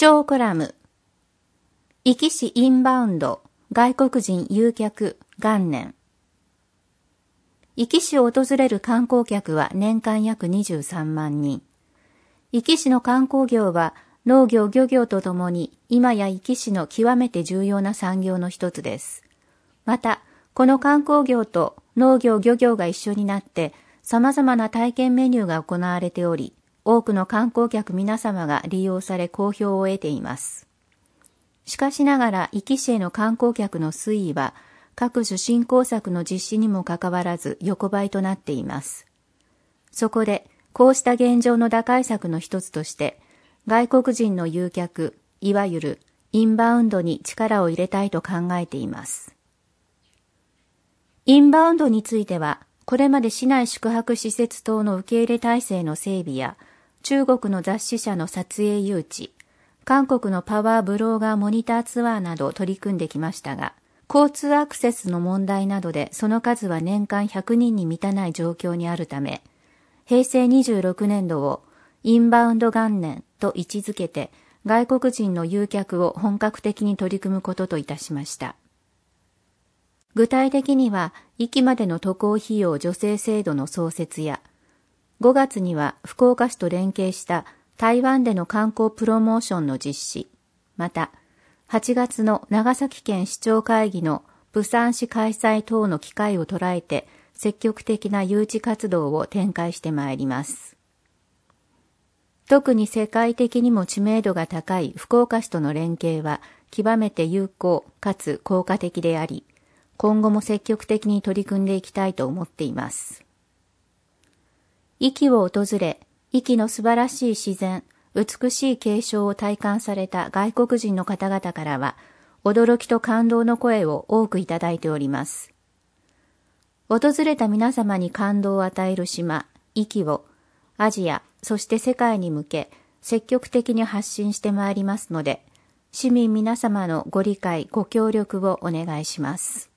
張コラム。壱岐市インバウンド外国人誘客元年。壱岐市を訪れる観光客は年間約23万人。壱岐市の観光業は農業漁業とともに今や壱岐市の極めて重要な産業の一つです。また、この観光業と農業漁業が一緒になって様々な体験メニューが行われており、多くの観光客皆様が利用され好評を得ています。しかしながら壱岐市への観光客の推移は各種振興策の実施にもかかわらず横ばいとなっています。そこでこうした現状の打開策の一つとして外国人の誘客、いわゆるインバウンドに力を入れたいと考えています。インバウンドについてはこれまで市内宿泊施設等の受け入れ体制の整備や中国の雑誌社の撮影誘致、韓国のパワーブローガーモニターツアーなどを取り組んできましたが、交通アクセスの問題などでその数は年間100人に満たない状況にあるため、平成26年度をインバウンド元年と位置づけて外国人の誘客を本格的に取り組むことといたしました。具体的には、壱岐までの渡航費用助成制度の創設や、5月には福岡市と連携した台湾での観光プロモーションの実施、また、8月の長崎県市長会議の釜山市開催等の機会を捉えて、積極的な誘致活動を展開してまいります。特に世界的にも知名度が高い福岡市との連携は、極めて有効かつ効果的であり、今後も積極的に取り組んでいきたいと思っています。壱岐を訪れ、壱岐の素晴らしい自然、美しい景勝を体感された外国人の方々からは、驚きと感動の声を多くいただいております。訪れた皆様に感動を与える島、壱岐を、アジア、そして世界に向け、積極的に発信してまいりますので、市民皆様のご理解、ご協力をお願いします。